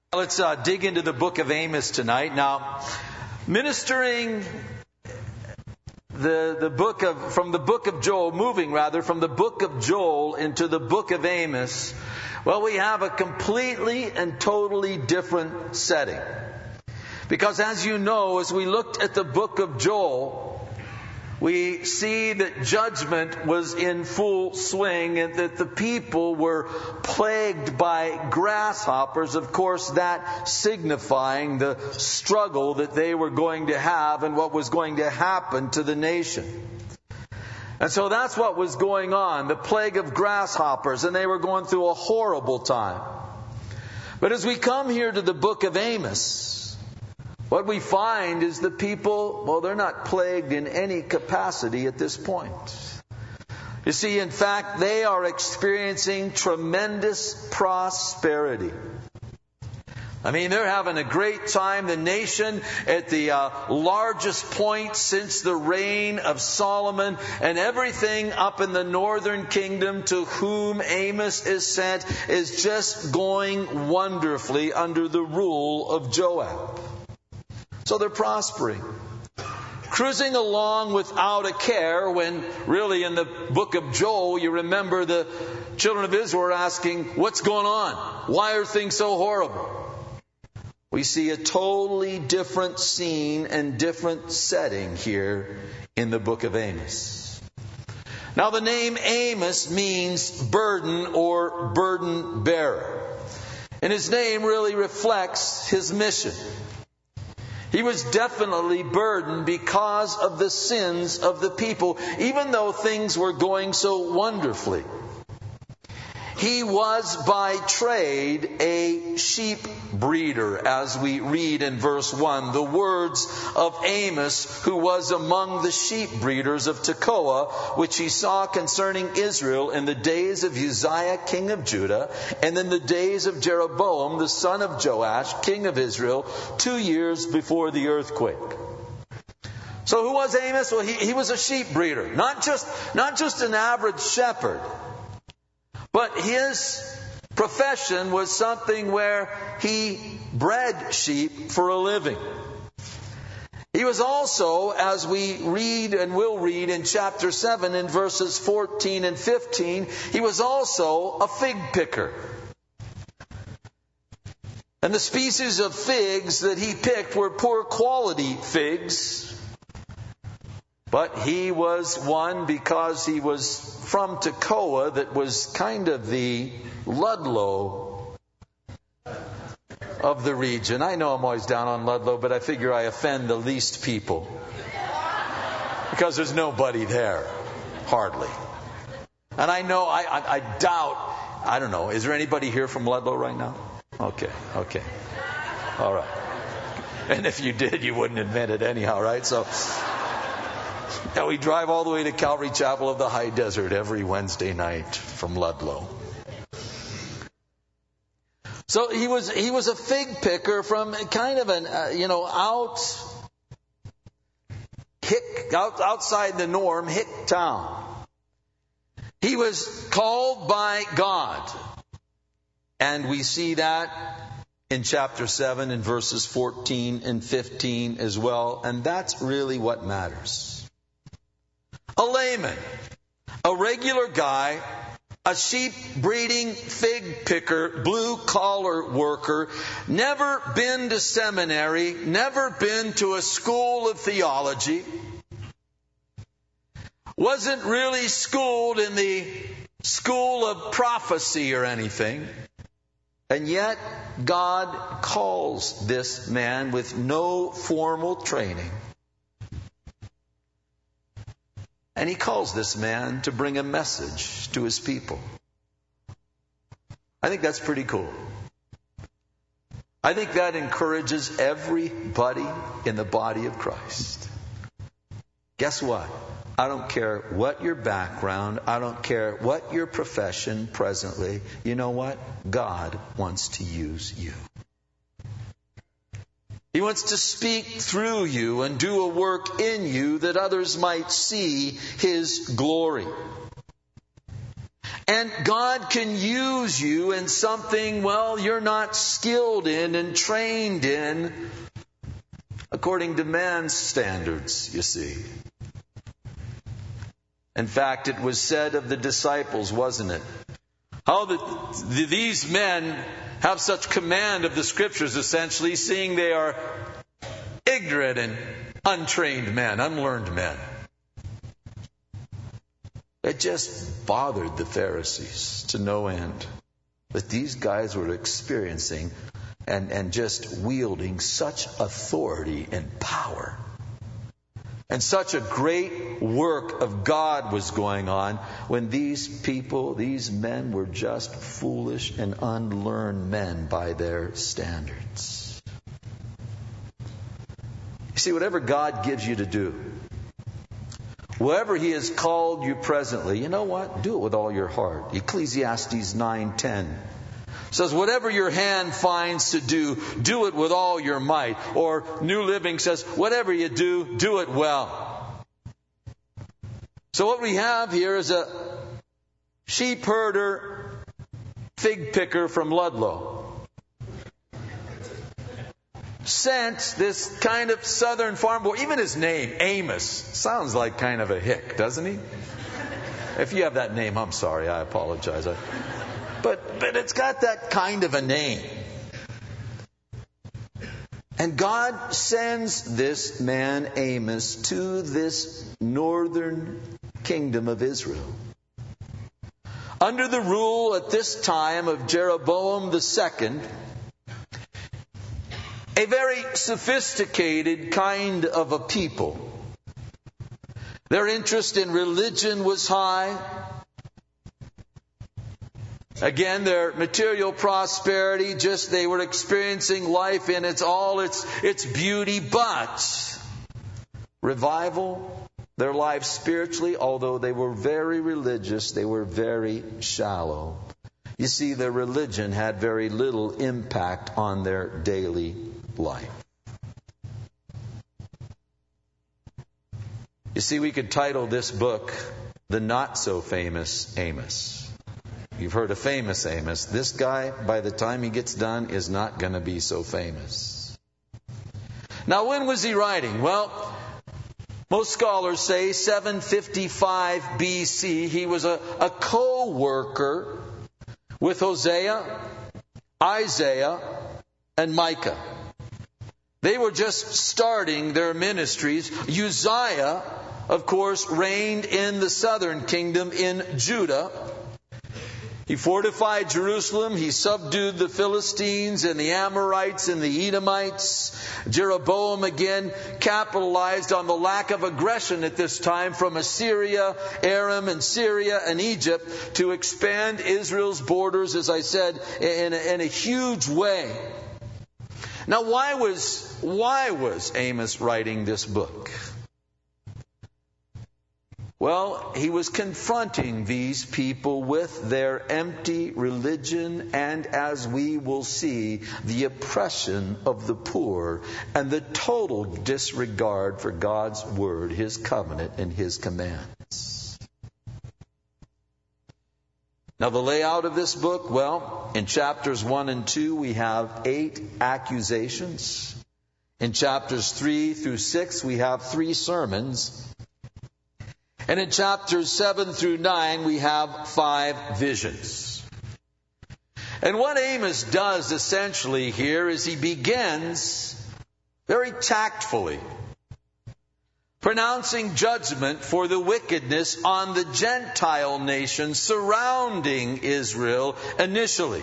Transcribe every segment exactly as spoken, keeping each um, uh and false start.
Let's uh, dig into the book of Amos tonight. Now, ministering the the book of from the book of Joel, moving rather from the book of Joel into the book of Amos, well, we have a completely and totally different setting. Because as you know, as we looked at the book of Joel, we see that judgment was in full swing and that the people were plagued by grasshoppers. Of course, that signifying the struggle that they were going to have and what was going to happen to the nation. And so that's what was going on, the plague of grasshoppers, and they were going through a horrible time. But as we come here to the book of Amos, what we find is the people, well, they're not plagued in any capacity at this point. You see, in fact, they are experiencing tremendous prosperity. I mean, they're having a great time. The nation at the uh, largest point since the reign of Solomon, and everything up in the northern kingdom to whom Amos is sent is just going wonderfully under the rule of Joab. So they're prospering, cruising along without a care, when really in the book of Joel, you remember the children of Israel were asking, what's going on? Why are things so horrible? We see a totally different scene and different setting here in the book of Amos. Now, the name Amos means burden or burden bearer. And his name really reflects his mission. He was definitely burdened because of the sins of the people, even though things were going so wonderfully. He was by trade a sheep breeder, as we read in verse one. The words of Amos, who was among the sheep breeders of Tekoa, which he saw concerning Israel in the days of Uzziah, king of Judah, and in the days of Jeroboam, the son of Joash, king of Israel, two years before the earthquake. So who was Amos? Well, he, he was a sheep breeder, not just, not just an average shepherd. But his profession was something where he bred sheep for a living. He was also, as we read and will read in chapter seven in verses fourteen and fifteen, he was also a fig picker. And the species of figs that he picked were poor quality figs. But he was one, because he was from Tekoa, that was kind of the Ludlow of the region. I know I'm always down on Ludlow, but I figure I offend the least people. Because there's nobody there. Hardly. And I know, I, I, I doubt, I don't know, is there anybody here from Ludlow right now? Okay, okay. All right. And if you did, you wouldn't admit it anyhow, right? So... Now, we drive all the way to Calvary Chapel of the High Desert every Wednesday night from Ludlow. So he was he was a fig picker from kind of an uh, you know out hick out, outside the norm hick town. He was called by God, and we see that in chapter seven in verses fourteen and fifteen as well, and that's really what matters. A layman, a regular guy, a sheep breeding fig picker, blue collar worker, never been to seminary, never been to a school of theology, wasn't really schooled in the school of prophecy or anything, and yet God calls this man with no formal training. And he calls this man to bring a message to his people. I think that's pretty cool. I think that encourages everybody in the body of Christ. Guess what? I don't care what your background, I don't care what your profession presently. You know what? God wants to use you. He wants to speak through you and do a work in you that others might see His glory. And God can use you in something, well, you're not skilled in and trained in according to man's standards, you see. In fact, it was said of the disciples, wasn't it? How the, these men have such command of the Scriptures, essentially, seeing they are ignorant and untrained men, unlearned men. It just bothered the Pharisees to no end that these guys were experiencing and, and just wielding such authority and power. And such a great work of God was going on when these people, these men, were just foolish and unlearned men by their standards. You see, whatever God gives you to do, whatever He has called you presently, you know what? Do it with all your heart. Ecclesiastes nine ten says, whatever your hand finds to do, do it with all your might. Or New Living says, whatever you do, do it well. So what we have here is a sheep herder, fig picker from Ludlow. Sent this kind of southern farm boy, even his name, Amos, sounds like kind of a hick, doesn't he? If you have that name, I'm sorry, I apologize. I, but, but it's got that kind of a name. And God sends this man, Amos, to this northern kingdom of Israel. Under the rule at this time of Jeroboam the second, a very sophisticated kind of a people. Their interest in religion was high. Again, their material prosperity, just they were experiencing life in its all its its beauty, but revival, their life spiritually, although they were very religious, they were very shallow. You see, their religion had very little impact on their daily life. You see, we could title this book, The Not So Famous Amos. You've heard of famous Amos. This guy, by the time he gets done, is not going to be so famous. Now, when was he writing? Well, most scholars say seven fifty-five B C. He was a, a co-worker with Hosea, Isaiah, and Micah. They were just starting their ministries. Uzziah, of course, reigned in the southern kingdom in Judah. He fortified Jerusalem. He subdued the Philistines and the Amorites and the Edomites. Jeroboam again capitalized on the lack of aggression at this time from Assyria, Aram, and Syria and Egypt to expand Israel's borders, as I said, in a, in a huge way. Now, why was why was Amos writing this book? Well, he was confronting these people with their empty religion and, as we will see, the oppression of the poor and the total disregard for God's word, His covenant, and His commands. Now, the layout of this book, well, in chapters one and two, we have eight accusations. In chapters three through six, we have three sermons. And in chapters seven through nine, we have five visions. And what Amos does essentially here is he begins very tactfully pronouncing judgment for the wickedness on the Gentile nations surrounding Israel initially.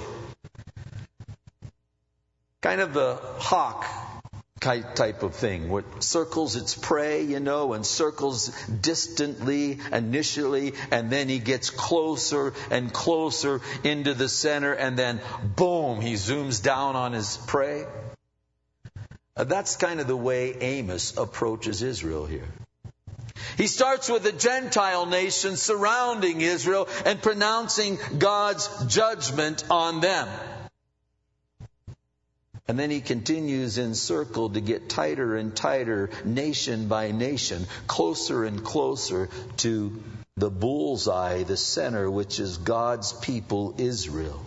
Kind of the hawk type of thing, what circles its prey, you know, and circles distantly initially, and then he gets closer and closer into the center, and then boom, he zooms down on his prey. Uh, that's kind of the way Amos approaches Israel here. He starts with the Gentile nations surrounding Israel and pronouncing God's judgment on them. And then he continues in circle to get tighter and tighter, nation by nation, closer and closer to the bullseye, the center, which is God's people, Israel.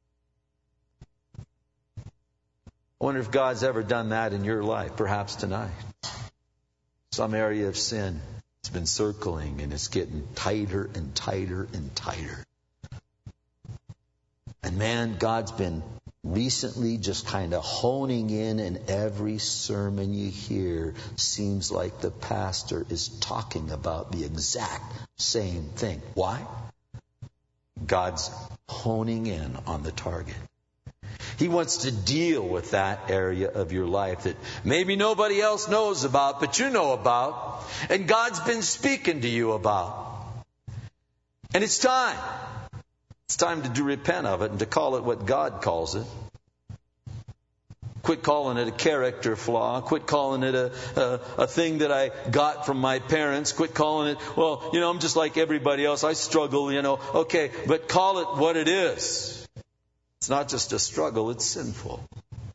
I wonder if God's ever done that in your life, perhaps tonight. Some area of sin has been circling and it's getting tighter and tighter and tighter. And man, God's been recently just kind of honing in, and every sermon you hear seems like the pastor is talking about the exact same thing. Why? God's honing in on the target. He wants to deal with that area of your life that maybe nobody else knows about, but you know about, and God's been speaking to you about. And it's time. It's time to do repent of it and to call it what God calls it. Quit calling it a character flaw. Quit calling it a, a, a thing that I got from my parents. Quit calling it, well, you know, I'm just like everybody else. I struggle, you know. Okay, but call it what it is. It's not just a struggle, it's sinful.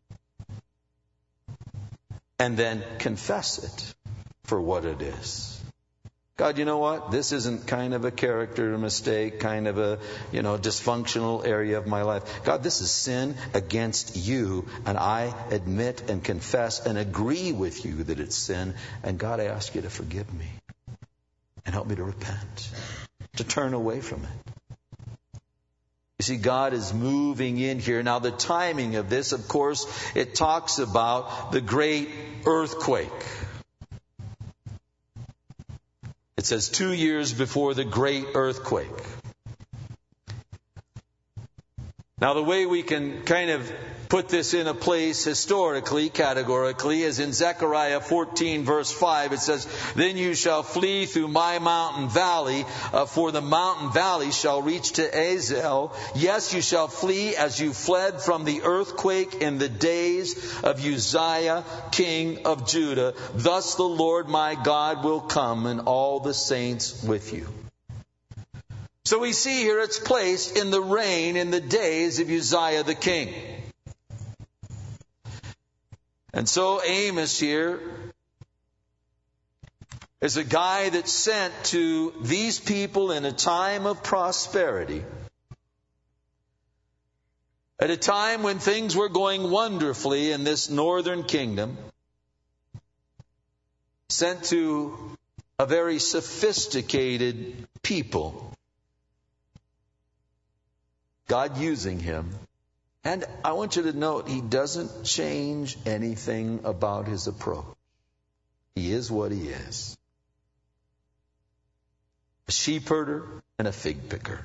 And then confess it for what it is. God, you know what? This isn't kind of a character mistake, kind of a, you know, dysfunctional area of my life. God, this is sin against you, and I admit and confess and agree with you that it's sin. And God, I ask you to forgive me and help me to repent, to turn away from it. You see, God is moving in here. Now, the timing of this, of course, it talks about the great earthquake. It says two years before the great earthquake. Now, the way we can kind of put this in a place historically, categorically, is in Zechariah fourteen, verse five. It says, "Then you shall flee through my mountain valley, uh, for the mountain valley shall reach to Azel. Yes, you shall flee as you fled from the earthquake in the days of Uzziah, king of Judah. Thus the Lord my God will come, and all the saints with you." So we see here it's placed in the reign in the days of Uzziah the king. And so Amos here is a guy that's sent to these people in a time of prosperity, at a time when things were going wonderfully in this northern kingdom, sent to a very sophisticated people. God using him. And I want you to note, he doesn't change anything about his approach. He is what he is. A sheep herder and a fig picker.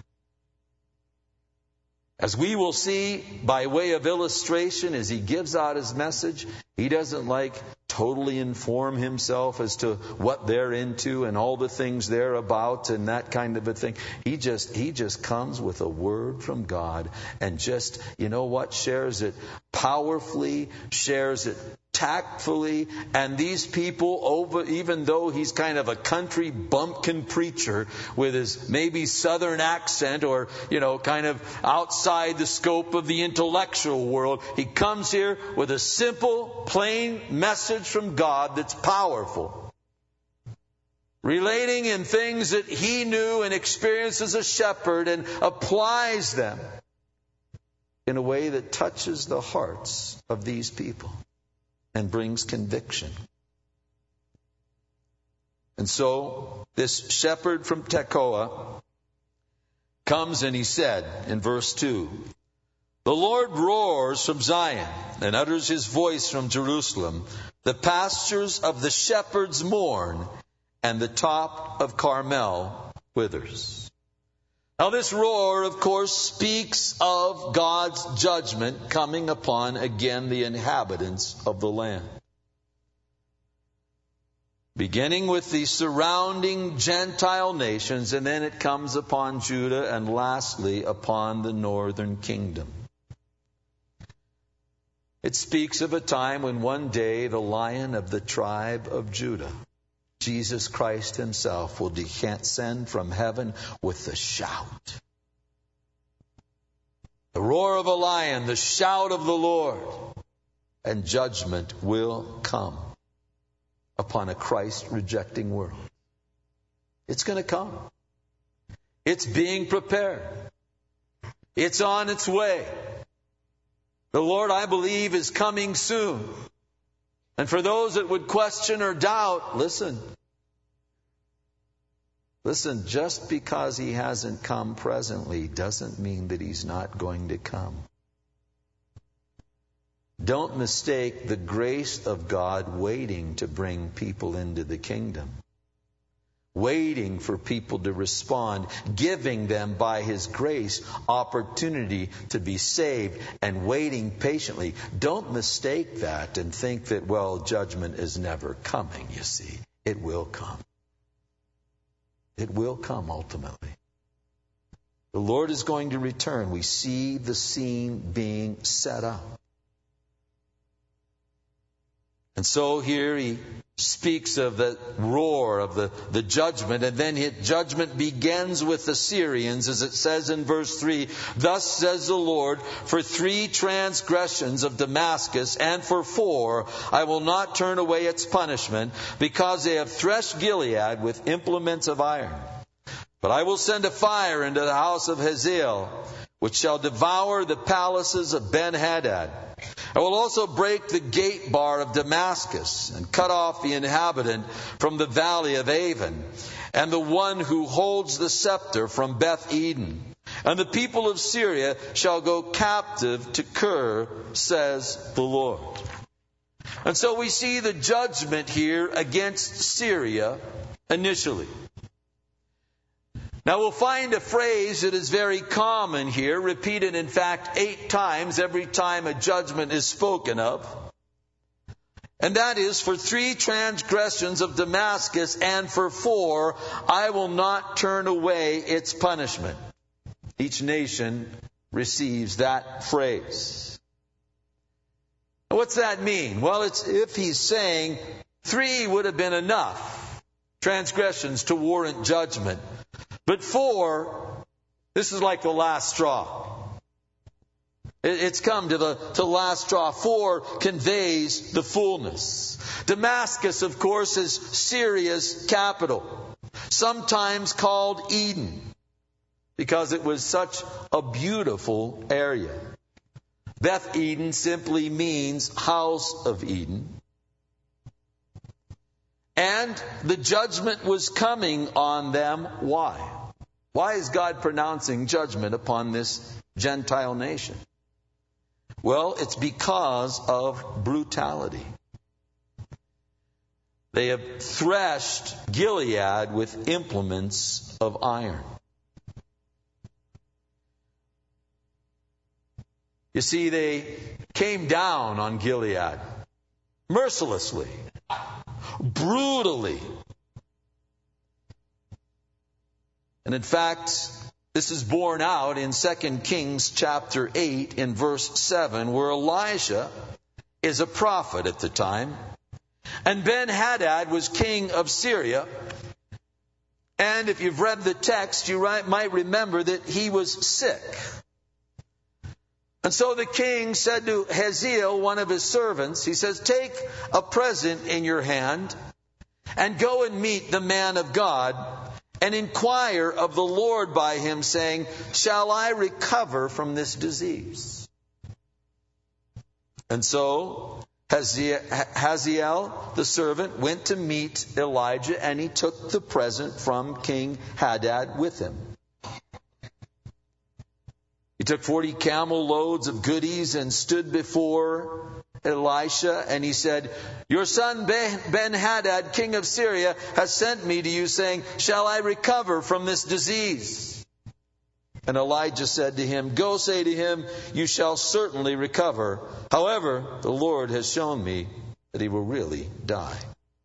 As we will see by way of illustration, as he gives out his message, he doesn't like totally inform himself as to what they're into and all the things they're about and that kind of a thing. He just he just comes with a word from God and just, you know what, shares it powerfully, shares it tactfully. And these people, over, even though he's kind of a country bumpkin preacher with his maybe southern accent or, you know, kind of outside the scope of the intellectual world, he comes here with a simple, plain message from God that's powerful, relating in things that he knew and experienced as a shepherd, and applies them in a way that touches the hearts of these people and brings conviction. And so this shepherd from Tekoa comes and he said in verse two, "The Lord roars from Zion and utters his voice from Jerusalem. The pastures of the shepherds mourn, and the top of Carmel withers." Now this roar, of course, speaks of God's judgment coming upon, again, the inhabitants of the land. Beginning with the surrounding Gentile nations, and then it comes upon Judah, and lastly upon the northern kingdom. It speaks of a time when one day the Lion of the tribe of Judah, Jesus Christ himself, will descend from heaven with a shout. The roar of a lion, the shout of the Lord. and judgment will come upon a Christ-rejecting world. It's going to come. It's being prepared. It's on its way. The Lord, I believe, is coming soon. And for those that would question or doubt, listen. Listen, just because He hasn't come presently doesn't mean that He's not going to come. Don't mistake the grace of God waiting to bring people into the kingdom. Waiting for people to respond, giving them by His grace opportunity to be saved, and waiting patiently. Don't mistake that and think that, well, judgment is never coming, you see. It will come. It will come ultimately. The Lord is going to return. We see the scene being set up. And so here he speaks of the roar of the, the judgment, and then his judgment begins with the Syrians, as it says in verse three, "Thus says the Lord, for three transgressions of Damascus, and for four, I will not turn away its punishment, because they have threshed Gilead with implements of iron. But I will send a fire into the house of Hazael, which shall devour the palaces of Ben-Hadad. I will also break the gate bar of Damascus and cut off the inhabitant from the valley of Avon, and the one who holds the scepter from Beth Eden. And the people of Syria shall go captive to Kir, says the Lord." And so we see the judgment here against Syria initially. Now we'll find a phrase that is very common here, repeated in fact eight times every time a judgment is spoken of. And that is, for three transgressions of Damascus, and for four, I will not turn away its punishment. Each nation receives that phrase. What's that mean? Well, it's if he's saying three would have been enough transgressions to warrant judgment. But four, this is like the last straw. It's come to the to the last straw. Four conveys the fullness. Damascus, of course, is Syria's capital, sometimes called Eden, because it was such a beautiful area. Beth Eden simply means house of Eden. And the judgment was coming on them. Why? Why is God pronouncing judgment upon this Gentile nation? Well, it's because of brutality. They have threshed Gilead with implements of iron. You see, they came down on Gilead mercilessly, brutally. And in fact, this is borne out in Second Kings chapter eight in verse seven, where Elijah is a prophet at the time. And Ben-Hadad was king of Syria. And if you've read the text, you might remember that he was sick. And so the king said to Hazael, one of his servants, he says, "Take a present in your hand and go and meet the man of God and inquire of the Lord by him, saying, 'Shall I recover from this disease?'" And so Hazael, the servant, went to meet Elijah, and he took the present from King Hadad with him. He took forty camel loads of goodies and stood before Elisha, and he said, "Your son Ben-Hadad, king of Syria, has sent me to you, saying, 'Shall I recover from this disease?' And Elijah said to him, 'Go say to him, you shall certainly recover. However, the Lord has shown me that he will really die.'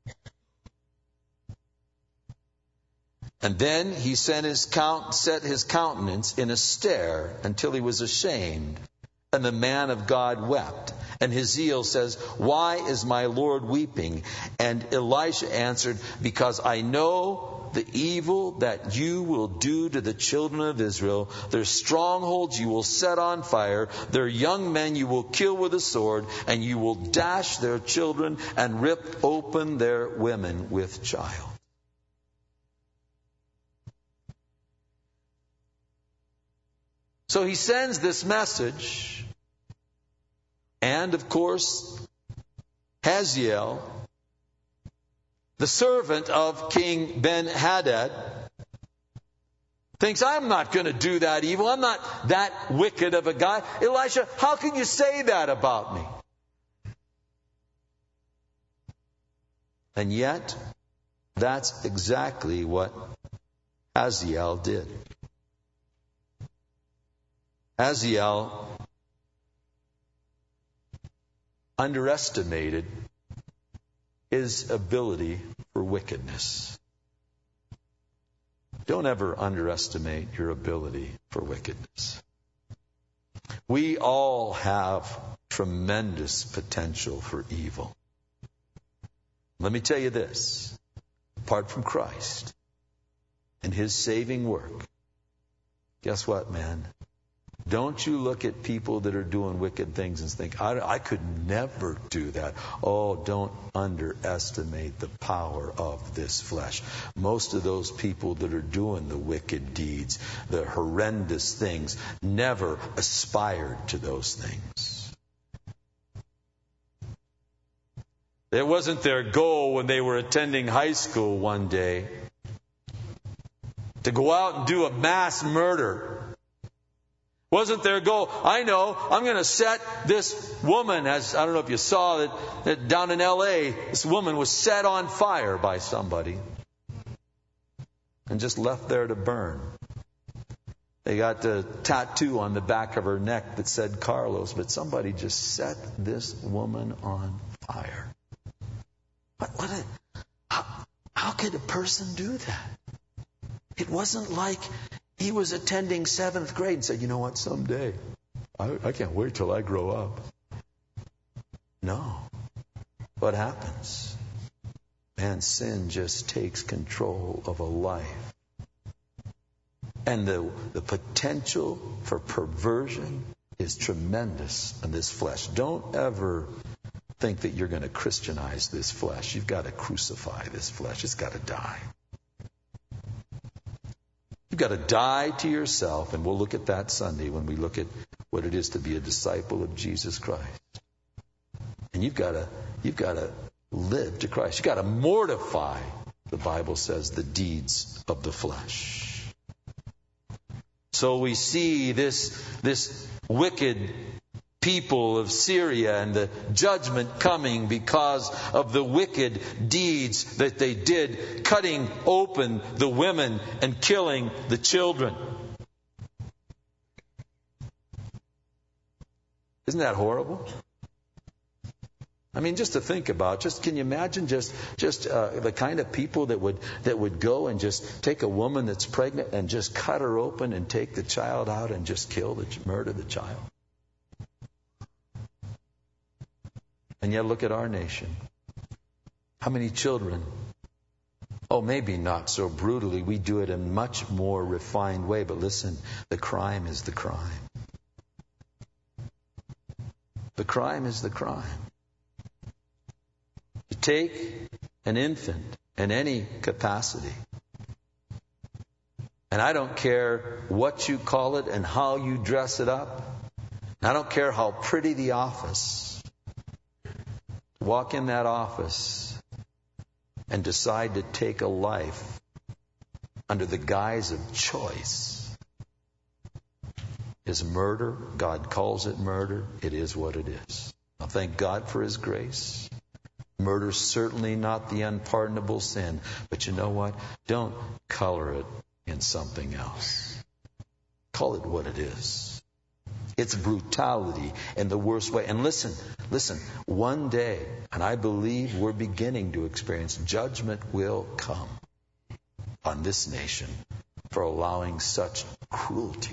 And then he set his, count, set his countenance in a stare until he was ashamed. And the man of God wept. And Hazael says, 'Why is my Lord weeping?' And Elisha answered, 'Because I know the evil that you will do to the children of Israel. Their strongholds you will set on fire. Their young men you will kill with a sword, and you will dash their children and rip open their women with child. So he sends this message, and of course, Hazael, the servant of King Ben-Hadad, thinks, I'm not going to do that evil. I'm not that wicked of a guy. Elisha, how can you say that about me? And yet, that's exactly what Hazael did. Hazael underestimated his ability for wickedness. Don't ever underestimate your ability for wickedness. We all have tremendous potential for evil. Let me tell you this. Apart from Christ and His saving work, guess what, man? Don't you look at people that are doing wicked things and think, I, I could never do that. Oh, don't underestimate the power of this flesh. Most of those people that are doing the wicked deeds, the horrendous things, never aspired to those things. It wasn't their goal when they were attending high school one day to go out and do a mass murder. Wasn't their goal. I know, I'm going to set this woman, as I don't know if you saw that, that down in L A, this woman was set on fire by somebody and just left there to burn. They got the tattoo on the back of her neck that said Carlos, but somebody just set this woman on fire. What, what a, how, how could a person do that? It wasn't like he was attending seventh grade and said, you know what, someday, I, I can't wait till I grow up. No. What happens? Man, sin just takes control of a life. And the, the potential for perversion is tremendous in this flesh. Don't ever think that you're going to Christianize this flesh. You've got to crucify this flesh. It's got to die. You've got to die to yourself, and we'll look at that Sunday when we look at what it is to be a disciple of Jesus Christ. And you've got to, you've got to live to Christ. You've got to mortify, the Bible says, the deeds of the flesh. So we see this, this wicked people of Syria and the judgment coming because of the wicked deeds that they did, cutting open the women and killing the children. Isn't that horrible? I mean, just to think about, just can you imagine just just uh, the kind of people that would that would go and just take a woman that's pregnant and just cut her open and take the child out and just kill the murder the child? And yet look at our nation. How many children? Oh, maybe not so brutally. We do it in a much more refined way. But listen, the crime is the crime. The crime is the crime. You take an infant in any capacity, and I don't care what you call it and how you dress it up. I don't care how pretty the office. Walk in that office and decide to take a life under the guise of choice is murder. God calls it murder. It is what it is. I thank God for His grace. Murder's certainly not the unpardonable sin. But you know what? Don't color it in something else. Call it what it is. It's brutality in the worst way. And listen, listen, one day, and I believe we're beginning to experience, judgment will come on this nation for allowing such cruelty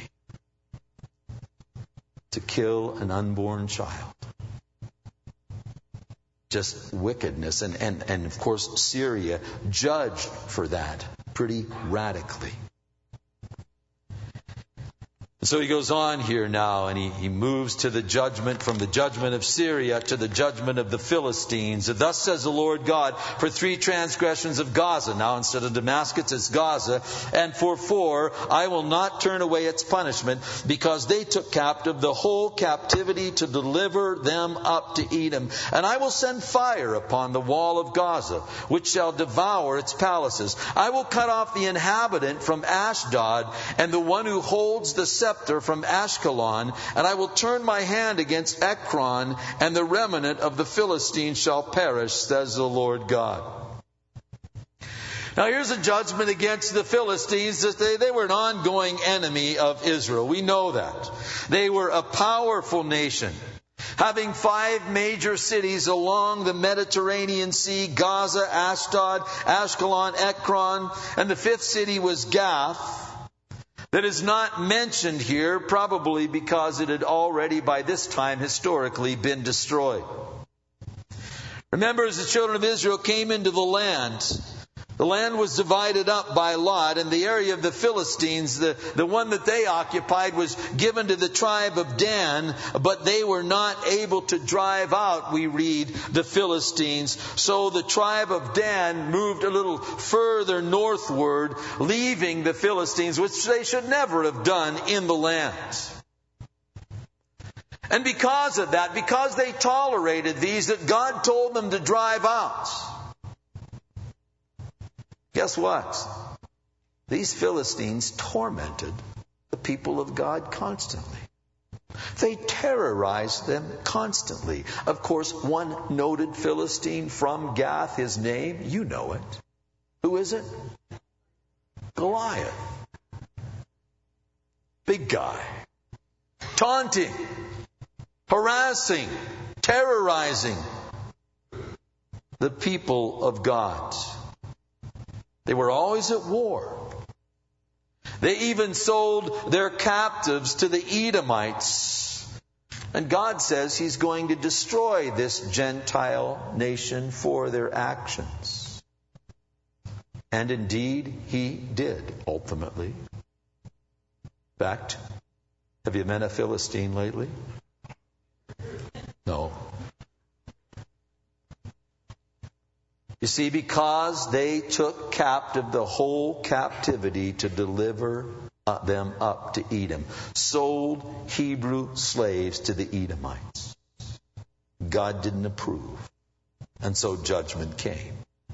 to kill an unborn child. Just wickedness. And, and, and of course, Syria judged for that. pretty radically. So he goes on here now, and he, he moves to the judgment, from the judgment of Syria to the judgment of the Philistines. And thus says the Lord God, for three transgressions of Gaza, now instead of Damascus it's Gaza, and for four, I will not turn away its punishment, because they took captive the whole captivity to deliver them up to Edom. And I will send fire upon the wall of Gaza, which shall devour its palaces. I will cut off the inhabitant from Ashdod, and the one who holds the scepter from Ashkelon, and I will turn my hand against Ekron, and the remnant of the Philistines shall perish, says the Lord God. Now here's a judgment against the Philistines. They, they were an ongoing enemy of Israel. We know that. They were a powerful nation, having five major cities along the Mediterranean Sea: Gaza, Ashdod, Ashkelon, Ekron, and the fifth city was Gath. That is not mentioned here, probably because it had already by this time historically been destroyed. Remember, as the children of Israel came into the land, the land was divided up by lot, and the area of the Philistines, the, the one that they occupied, was given to the tribe of Dan, but they were not able to drive out, we read, the Philistines. So the tribe of Dan moved a little further northward, leaving the Philistines, which they should never have done, in the land. And because of that, because they tolerated these that God told them to drive out, guess what? These Philistines tormented the people of God constantly. They terrorized them constantly. Of course, one noted Philistine from Gath, his name, you know it. Who is it? Goliath. Big guy. Taunting, harassing, terrorizing the people of God. They were always at war. They even sold their captives to the Edomites. And God says He's going to destroy this Gentile nation for their actions. And indeed, He did, ultimately. In fact, have you met a Philistine lately? No. You see, because they took captive the whole captivity to deliver them up to Edom, sold Hebrew slaves to the Edomites. God didn't approve, and so judgment came.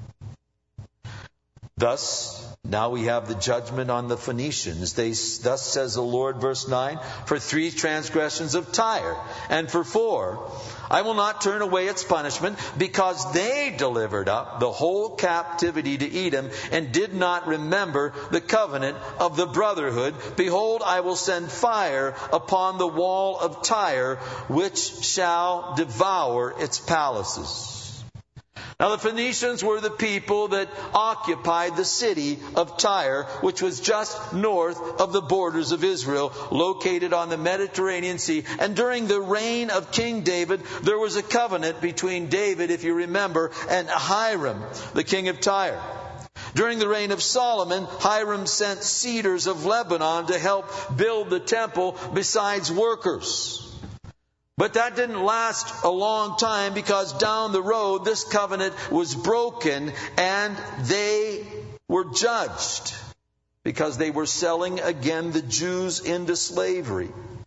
Thus, now we have the judgment on the Phoenicians. They, thus says the Lord, verse nine, for three transgressions of Tyre, and for four, I will not turn away its punishment, because they delivered up the whole captivity to Edom, and did not remember the covenant of the brotherhood. Behold, I will send fire upon the wall of Tyre, which shall devour its palaces. Now the Phoenicians were the people that occupied the city of Tyre, which was just north of the borders of Israel, located on the Mediterranean Sea. And during the reign of King David, there was a covenant between David, if you remember, and Hiram, the king of Tyre. During the reign of Solomon, Hiram sent cedars of Lebanon to help build the temple besides workers. But that didn't last a long time, because down the road this covenant was broken and they were judged because they were selling again the Jews into slavery.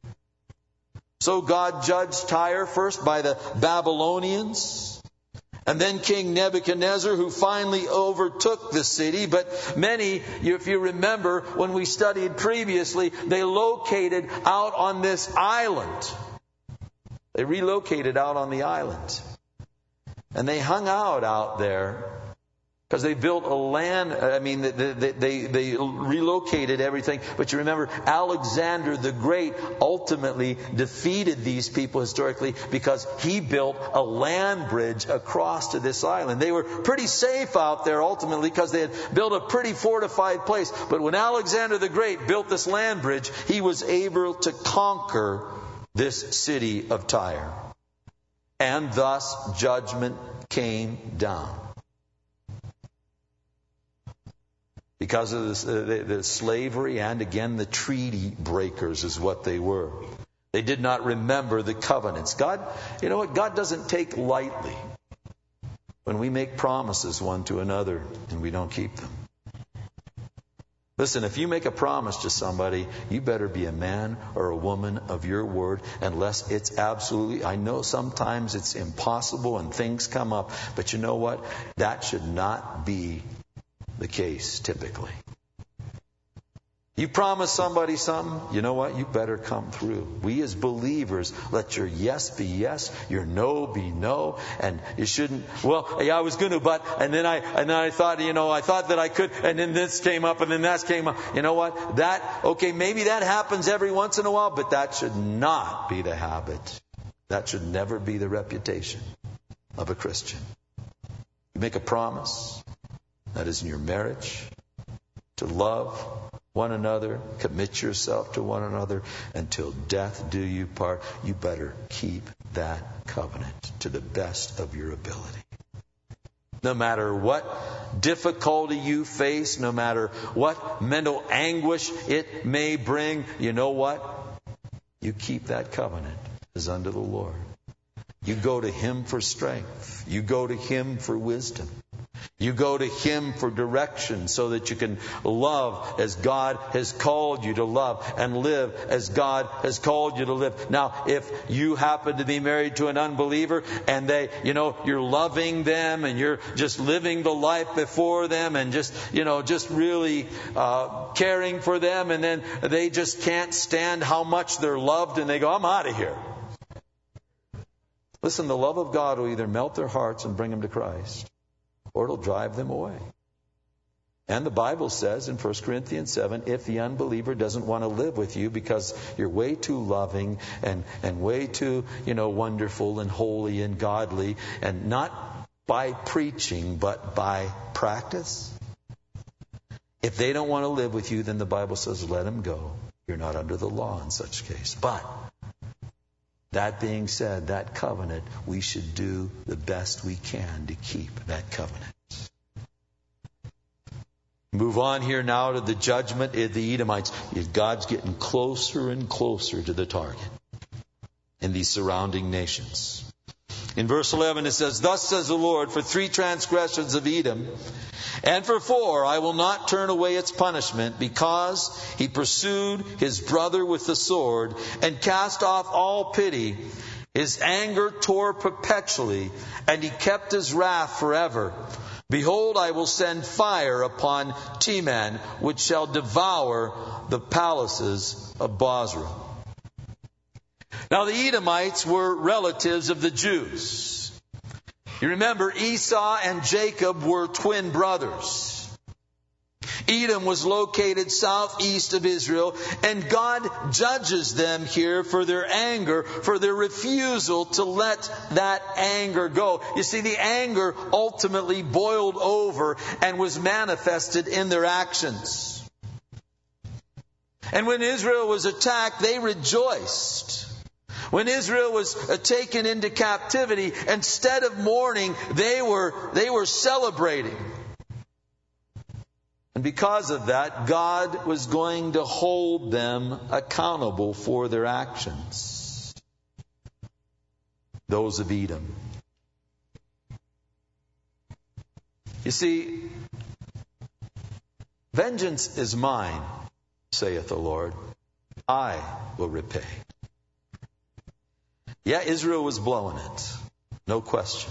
So God judged Tyre first by the Babylonians, and then King Nebuchadnezzar, who finally overtook the city. But many, if you remember when we studied previously, they located out on this island. They relocated out on the island. And they hung out out there because they built a land, I mean, they, they, they, they relocated everything. But you remember, Alexander the Great ultimately defeated these people historically because he built a land bridge across to this island. They were pretty safe out there ultimately because they had built a pretty fortified place. But when Alexander the Great built this land bridge, he was able to conquer this city of Tyre. And thus judgment came down. Because of this, uh, the, the slavery and, again, the treaty breakers is what they were. They did not remember the covenants. God, you know what? God doesn't take lightly when we make promises one to another and we don't keep them. Listen, if you make a promise to somebody, you better be a man or a woman of your word, unless it's absolutely, I know sometimes it's impossible and things come up, but you know what? That should not be the case typically. You promise somebody something, you know what? You better come through. We as believers, let your yes be yes, your no be no, and you shouldn't, well, yeah, I was going to, but, and then I, and then I thought, you know, I thought that I could, and then this came up, and then that came up. You know what? That, okay, maybe that happens every once in a while, but that should not be the habit. That should never be the reputation of a Christian. You make a promise, that is in your marriage, to love one another, commit yourself to one another until death do you part. You better keep that covenant to the best of your ability. No matter what difficulty you face, no matter what mental anguish it may bring, you know what? You keep that covenant as unto the Lord. You go to Him for strength. You go to Him for wisdom. You go to Him for direction so that you can love as God has called you to love and live as God has called you to live. Now, if you happen to be married to an unbeliever and they, you know, you're loving them and you're just living the life before them and just, you know, just really uh, caring for them, and then they just can't stand how much they're loved and they go, I'm out of here. Listen, the love of God will either melt their hearts and bring them to Christ, or it'll drive them away. And the Bible says in First Corinthians seven, if the unbeliever doesn't want to live with you because you're way too loving and, and way too, you know, wonderful and holy and godly, and not by preaching but by practice, if they don't want to live with you, then the Bible says let them go. You're not under the law in such case. But that being said, that covenant, we should do the best we can to keep that covenant. Move on here now to the judgment of the Edomites. God's getting closer and closer to the target in these surrounding nations. In verse eleven it says, thus says the Lord, for three transgressions of Edom, and for four I will not turn away its punishment, because he pursued his brother with the sword and cast off all pity. His anger tore perpetually, and he kept his wrath forever. Behold, I will send fire upon Teman, which shall devour the palaces of Bozrah. Now the Edomites were relatives of the Jews. You remember, Esau and Jacob were twin brothers. Edom was located southeast of Israel, and God judges them here for their anger, for their refusal to let that anger go. You see, the anger ultimately boiled over and was manifested in their actions. And when Israel was attacked, they rejoiced. When Israel was taken into captivity, instead of mourning, they were, they were celebrating. And because of that, God was going to hold them accountable for their actions. Those of Edom. You see, vengeance is mine, saith the Lord. I will repay. Yeah, Israel was blowing it. No question.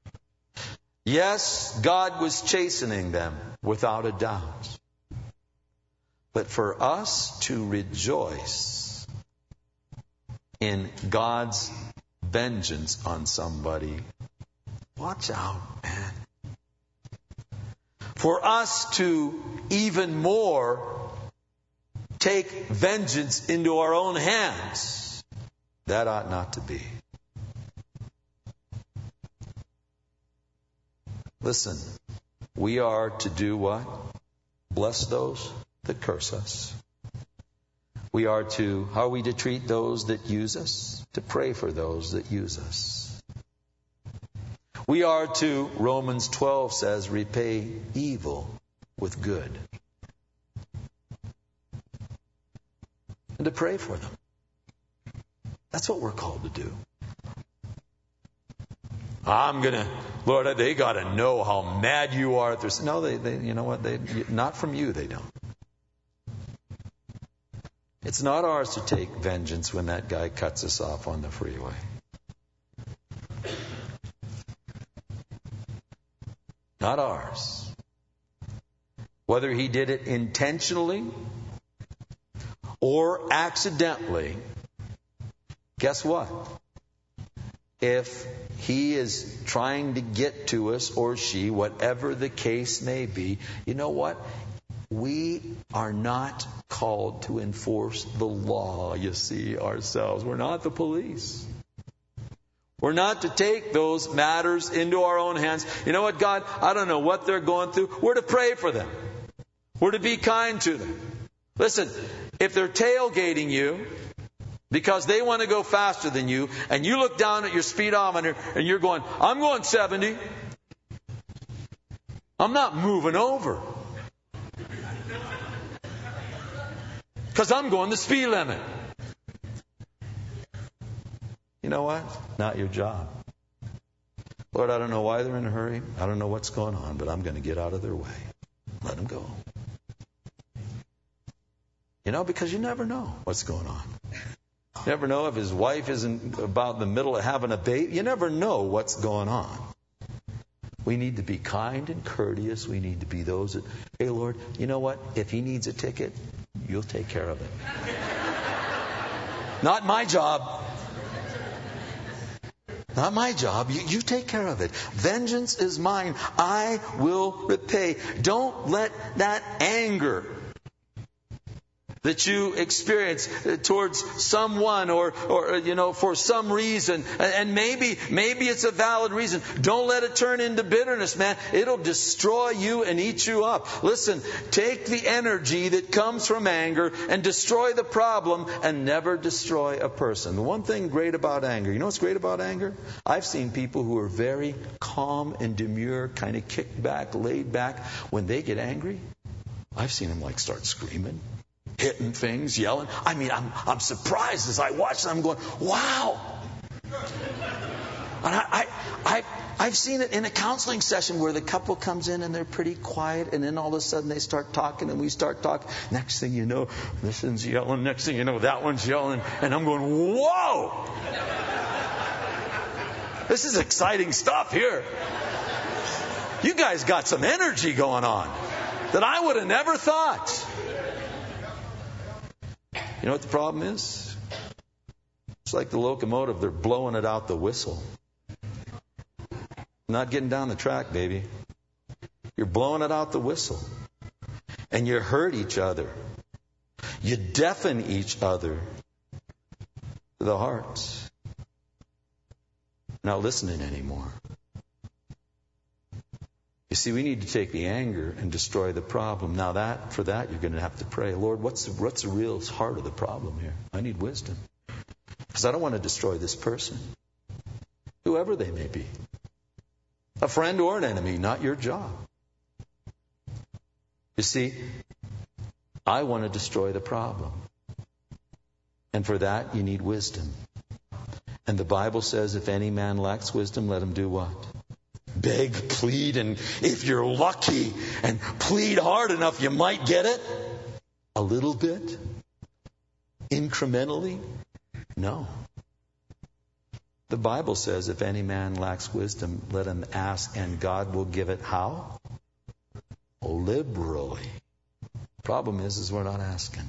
Yes, God was chastening them, without a doubt. But for us to rejoice in God's vengeance on somebody, watch out, man. For us to even more take vengeance into our own hands, that ought not to be. Listen, we are to do what? Bless those that curse us. We are to, how are we to treat those that use us? To pray for those that use us. We are to, Romans twelve says, repay evil with good. and to pray for them. That's what we're called to do. I'm going to, Lord, they got to know how mad you are at this. No, they, they, you know what? They, not from you, they don't. It's not ours to take vengeance when that guy cuts us off on the freeway. Not ours. Whether he did it intentionally or accidentally, guess what? If he is trying to get to us, or she, whatever the case may be, you know what? We are not called to enforce the law, you see, ourselves. We're not the police. We're not to take those matters into our own hands. You know what, God? I don't know what they're going through. We're to pray for them. We're to be kind to them. Listen, if they're tailgating you because they want to go faster than you, and you look down at your speedometer and you're going, I'm going seventy. I'm not moving over. Because I'm going the speed limit. You know what? Not your job. Lord, I don't know why they're in a hurry. I don't know what's going on, but I'm going to get out of their way. Let them go. You know, because you never know what's going on. You never know if his wife isn't about in the middle of having a baby. You never know what's going on. We need to be kind and courteous. We need to be those that, hey, Lord, you know what? If he needs a ticket, you'll take care of it. Not my job. Not my job. You, you take care of it. Vengeance is mine. I will repay. Don't let that anger that you experience towards someone or, or, you know, for some reason, and maybe, maybe it's a valid reason. Don't let it turn into bitterness, man. It'll destroy you and eat you up. Listen, take the energy that comes from anger and destroy the problem and never destroy a person. The one thing great about anger, you know what's great about anger? I've seen people who are very calm and demure, kind of kicked back, laid back. When they get angry, I've seen them like start screaming, hitting things, yelling. I mean, I'm I'm surprised as I watch them. I'm going, wow. And I, I, I, I've seen it in a counseling session where the couple comes in and they're pretty quiet, and then all of a sudden they start talking and we start talking. Next thing you know, this one's yelling. Next thing you know, that one's yelling. And I'm going, whoa. This is exciting stuff here. You guys got some energy going on that I would have never thought. You know what the problem is? It's like the locomotive. They're blowing it out the whistle. Not getting down the track, baby. You're blowing it out the whistle. And you hurt each other. You deafen each other to the hearts. Not listening anymore. You see, we need to take the anger and destroy the problem. Now that, for that, you're going to have to pray. Lord, what's the, what's the real heart of the problem here? I need wisdom. Because I don't want to destroy this person. Whoever they may be. A friend or an enemy, not your job. You see, I want to destroy the problem. And for that, you need wisdom. And the Bible says, if any man lacks wisdom, let him do what? Beg, plead, and if you're lucky and plead hard enough, you might get it. A little bit? Incrementally? No. The Bible says, if any man lacks wisdom, let him ask, and God will give it how? Liberally. Problem is, is we're not asking.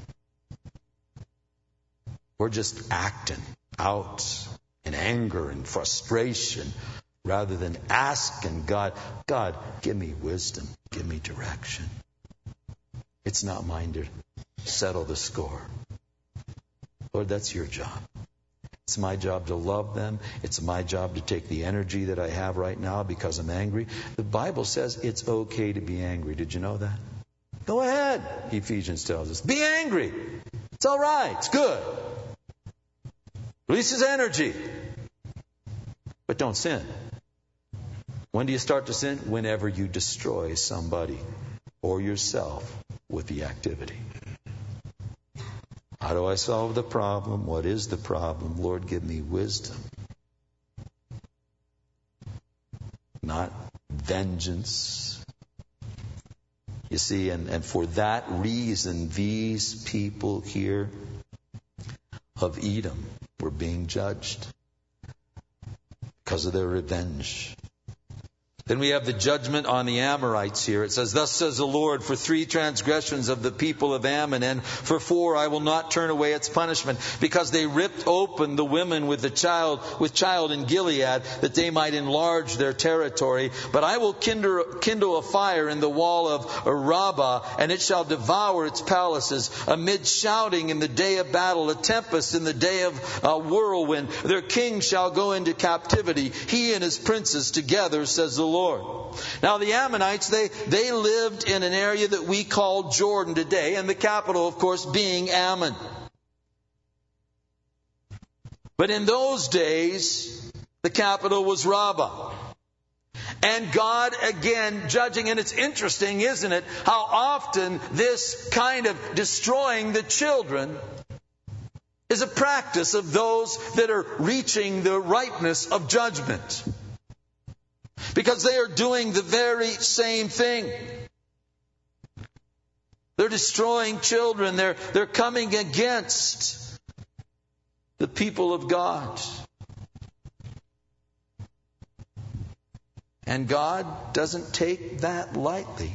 We're just acting out in anger and frustration, rather than asking God, God, give me wisdom, give me direction. It's not mine to settle the score. Lord, that's your job. It's my job to love them. It's my job to take the energy that I have right now because I'm angry. The Bible says it's okay to be angry. Did you know that? Go ahead, Ephesians tells us. Be angry. It's all right. It's good. Releases energy. But don't sin. When do you start to sin? Whenever you destroy somebody or yourself with the activity. How do I solve the problem? What is the problem? Lord, give me wisdom. Not vengeance. You see, and, and for that reason, these people here of Edom were being judged because of their revenge. Then we have the judgment on the Amorites here. It says, thus says the Lord, for three transgressions of the people of Ammon, and for four I will not turn away its punishment, because they ripped open the women with the child, with child in Gilead, that they might enlarge their territory. But I will kindle, kindle a fire in the wall of Rabbah, and it shall devour its palaces. Amid shouting in the day of battle, a tempest in the day of uh, whirlwind, their king shall go into captivity, he and his princes together, says the Lord. Lord. Now the Ammonites, they, they lived in an area that we call Jordan today, and the capital, of course, being Ammon. But in those days, the capital was Rabbah. And God, again, judging, and it's interesting, isn't it, how often this kind of destroying the children is a practice of those that are reaching the ripeness of judgment. Because they are doing the very same thing. They're destroying children. They're, they're coming against the people of God. And God doesn't take that lightly.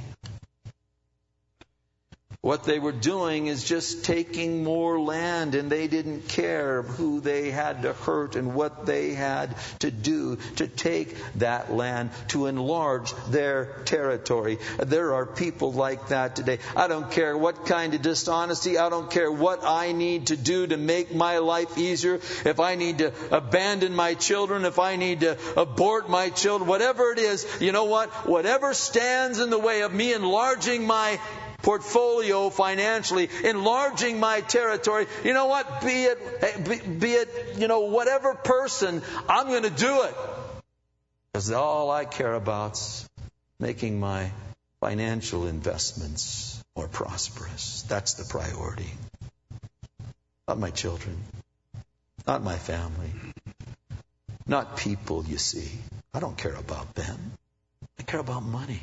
What they were doing is just taking more land, and they didn't care who they had to hurt and what they had to do to take that land, to enlarge their territory. There are people like that today. I don't care what kind of dishonesty. I don't care what I need to do to make my life easier. If I need to abandon my children, if I need to abort my children, whatever it is, you know what? Whatever stands in the way of me enlarging my portfolio financially, enlarging my territory, you know what, be it, be, be it, you know, whatever person, I'm going to do it. Because all I care about's making my financial investments more prosperous. That's the priority. Not my children. Not my family. Not people, you see. I don't care about them. I care about money.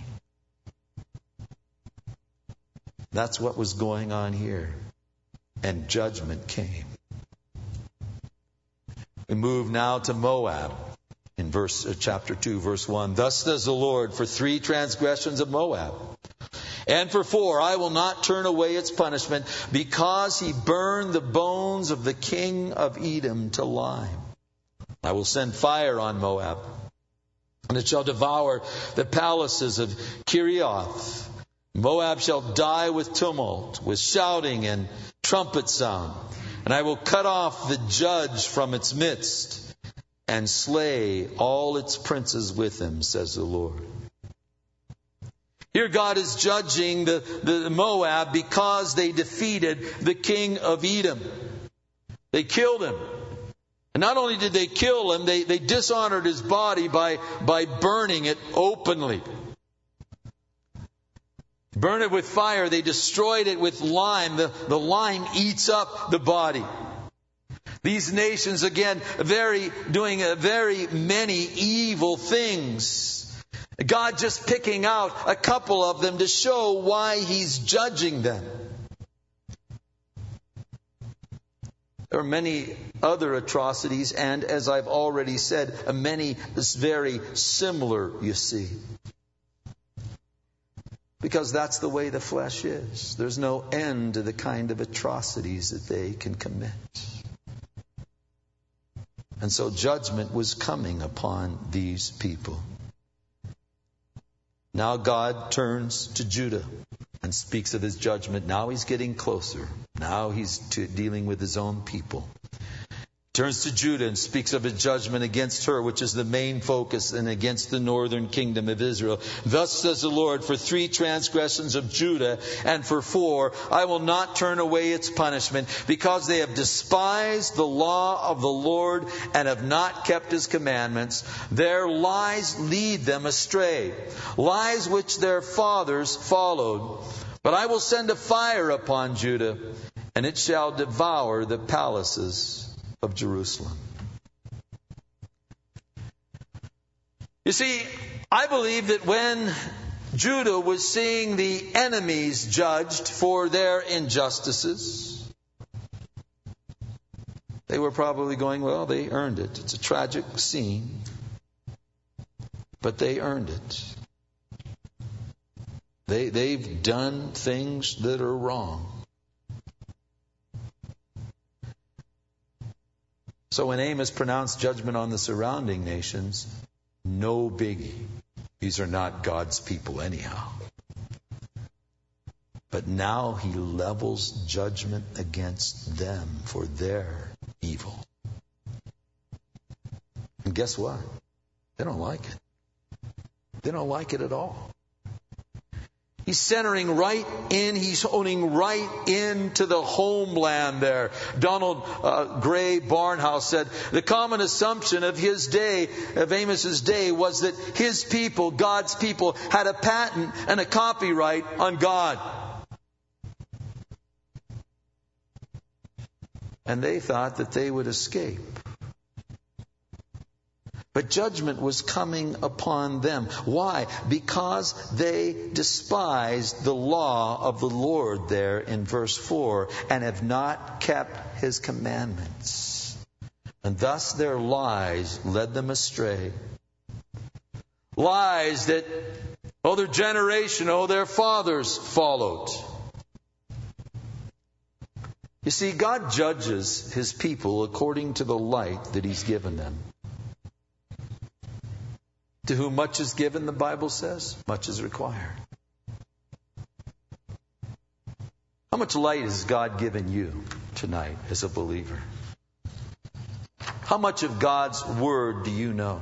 That's what was going on here. And judgment came. We move now to Moab. In verse uh, chapter two, verse one. Thus says the Lord, for three transgressions of Moab, and for four I will not turn away its punishment, because he burned the bones of the king of Edom to lime. I will send fire on Moab, and it shall devour the palaces of Kerioth. Moab shall die with tumult, with shouting and trumpet sound. And I will cut off the judge from its midst, and slay all its princes with him, says the Lord. Here God is judging the, the Moab because they defeated the king of Edom. They killed him. And not only did they kill him, they, they dishonored his body by, by burning it openly. Burn it with fire. They destroyed it with lime. The, the lime eats up the body. These nations, again, very doing a very many evil things. God just picking out a couple of them to show why He's judging them. There are many other atrocities, and as I've already said, many very similar, you see. Because that's the way the flesh is. There's no end to the kind of atrocities that they can commit. And so judgment was coming upon these people. Now God turns to Judah and speaks of His judgment. Now He's getting closer. Now He's to dealing with His own people. Turns to Judah and speaks of His judgment against her, which is the main focus, and against the northern kingdom of Israel. Thus says the Lord, for three transgressions of Judah, and for four, I will not turn away its punishment, because they have despised the law of the Lord and have not kept His commandments. Their lies lead them astray, lies which their fathers followed. But I will send a fire upon Judah and it shall devour the palaces of Jerusalem. You see, I believe that when Judah was seeing the enemies judged for their injustices, they were probably going, well, they earned it. It's a tragic scene, but they earned it. They, they've done things that are wrong. So when Amos pronounced judgment on the surrounding nations, no biggie. These are not God's people anyhow. But now he levels judgment against them for their evil. And guess what? They don't like it. They don't like it at all. He's centering right in, he's owning right into the homeland there. Donald uh, Gray Barnhouse said, the common assumption of his day, of Amos's day, was that his people, God's people, had a patent and a copyright on God. And they thought that they would escape. But judgment was coming upon them. Why? Because they despised the law of the Lord there in verse four and have not kept his commandments. And thus their lies led them astray. Lies that, oh, their generation, oh, their fathers followed. You see, God judges his people according to the light that he's given them. To whom much is given, the Bible says, much is required. How much light has God given you tonight as a believer? How much of God's Word do you know?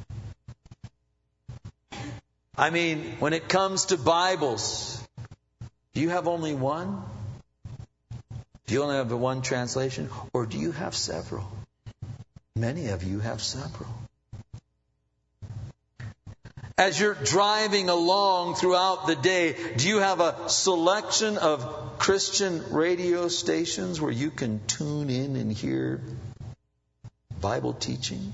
I mean, when it comes to Bibles, do you have only one? Do you only have one translation? Or do you have several? Many of you have several. As you're driving along throughout the day, do you have a selection of Christian radio stations where you can tune in and hear Bible teaching?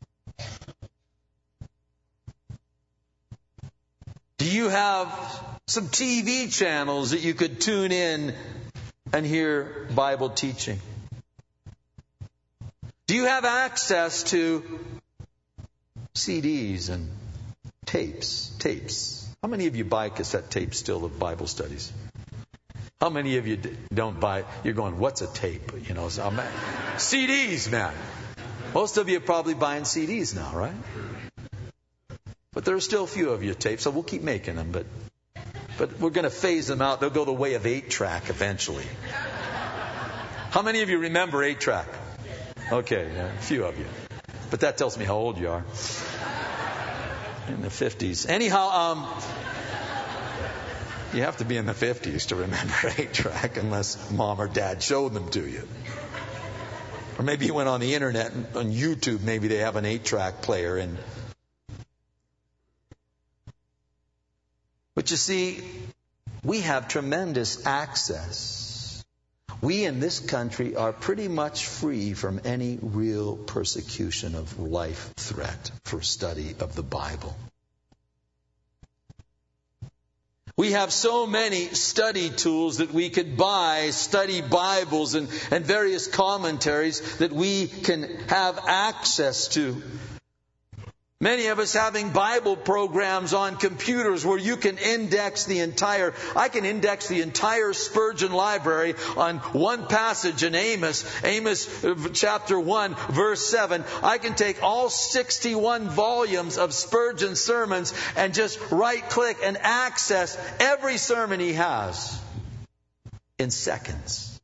Do you have some T V channels that you could tune in and hear Bible teaching? Do you have access to C Ds and tapes? Tapes. How many of you buy cassette tapes still of Bible studies? How many of you don't buy? You're going, what's a tape? You know, so I'm, C Ds, man. Most of you are probably buying C Ds now, right? But there are still a few of you tapes, so we'll keep making them. But but we're going to phase them out. They'll go the way of eight-track eventually. How many of you remember eight-track? Okay, yeah, a few of you. But that tells me how old you are. In the fifties. Anyhow, um, you have to be in the fifties to remember eight-track unless mom or dad showed them to you. Or maybe you went on the internet and on YouTube, maybe they have an eight-track player. And But you see, we have tremendous access. We in this country are pretty much free from any real persecution of life threat for study of the Bible. We have so many study tools that we could buy, study Bibles and, and various commentaries that we can have access to. Many of us having Bible programs on computers where you can index the entire, I can index the entire Spurgeon library on one passage in Amos, Amos chapter one, verse seven. I can take all sixty-one volumes of Spurgeon sermons and just right-click and access every sermon he has in seconds.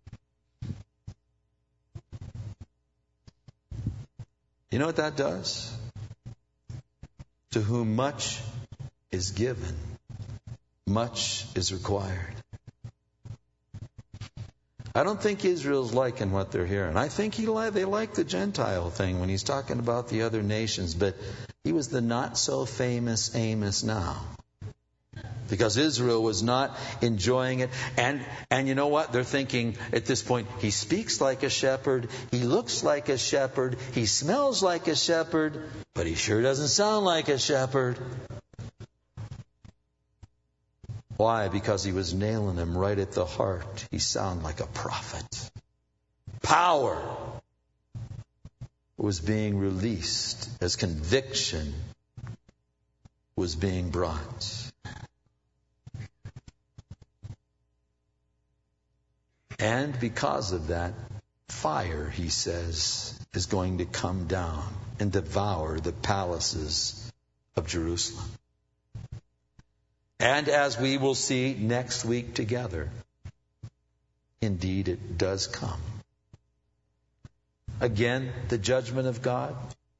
You know what that does? To whom much is given, much is required. I don't think Israel's liking what they're hearing. I think he li- they like the Gentile thing when he's talking about the other nations, but he was the not-so-famous Amos now. Because Israel was not enjoying it. And, and you know what? They're thinking at this point, he speaks like a shepherd. He looks like a shepherd. He smells like a shepherd. But he sure doesn't sound like a shepherd. Why? Because he was nailing him right at the heart. He sounded like a prophet. Power was being released as conviction was being brought. And because of that, fire, he says, is going to come down and devour the palaces of Jerusalem. And as we will see next week together, indeed it does come. Again, the judgment of God.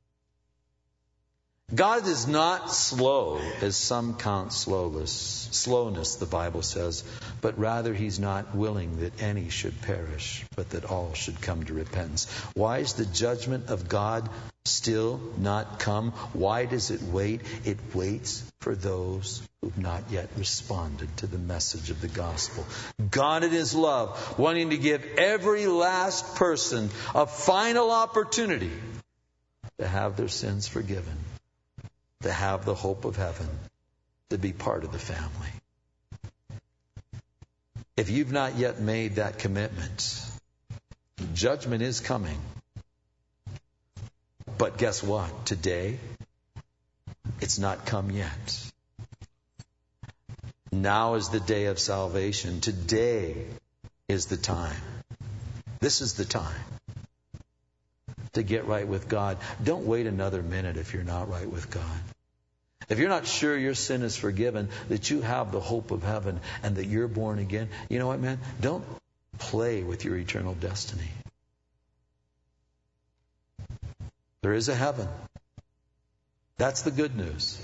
God is not slow, as some count slowness, slowness, the Bible says, but rather he's not willing that any should perish, but that all should come to repentance. Why is the judgment of God still not come? Why does it wait? It waits for those who've not yet responded to the message of the gospel. God in his love, wanting to give every last person a final opportunity to have their sins forgiven, to have the hope of heaven, to be part of the family. If you've not yet made that commitment, judgment is coming. But guess what? Today, it's not come yet. Now is the day of salvation. Today is the time. This is the time to get right with God. Don't wait another minute if you're not right with God. If you're not sure your sin is forgiven, that you have the hope of heaven, and that you're born again, you know what, man? Don't play with your eternal destiny. There is a heaven. That's the good news.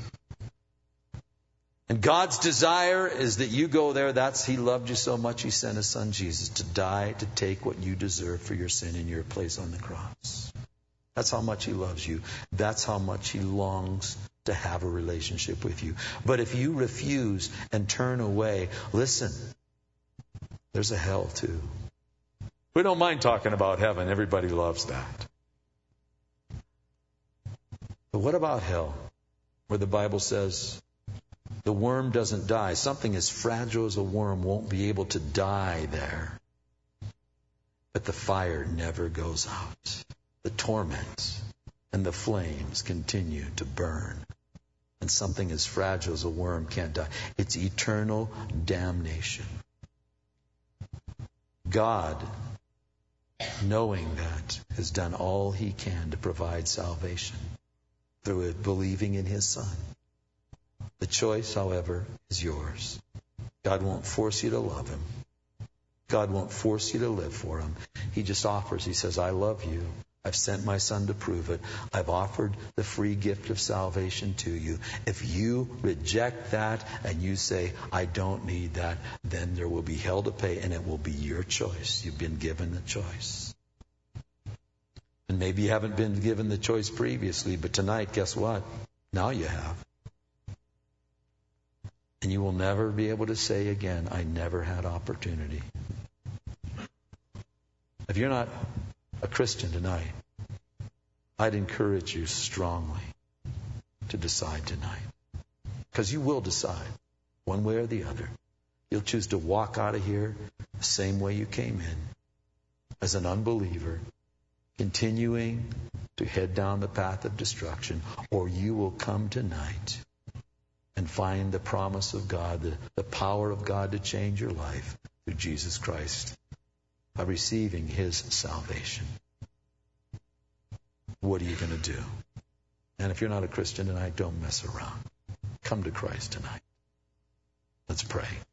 And God's desire is that you go there. That's, he loved you so much, he sent his son Jesus to die, to take what you deserve for your sin in your place on the cross. That's how much he loves you. That's how much he longs to have a relationship with you. But if you refuse and turn away, listen, there's a hell too. We don't mind talking about heaven. Everybody loves that. But what about hell? Where the Bible says the worm doesn't die. Something as fragile as a worm won't be able to die there. But the fire never goes out. The torment and the flames continue to burn. And something as fragile as a worm can't die. It's eternal damnation. God, knowing that, has done all he can to provide salvation through it, believing in his Son. The choice, however, is yours. God won't force you to love him. God won't force you to live for him. He just offers. He says, I love you. I've sent my Son to prove it. I've offered the free gift of salvation to you. If you reject that and you say, I don't need that, then there will be hell to pay, and it will be your choice. You've been given the choice. And maybe you haven't been given the choice previously, but tonight, guess what? Now you have. And you will never be able to say again, I never had opportunity. If you're not a Christian tonight, I'd encourage you strongly to decide tonight. Because you will decide, one way or the other. You'll choose to walk out of here the same way you came in, as an unbeliever, continuing to head down the path of destruction, or you will come tonight and find the promise of God, the, the power of God to change your life through Jesus Christ by receiving his salvation. What are you going to do? And if you're not a Christian tonight, don't mess around. Come to Christ tonight. Let's pray.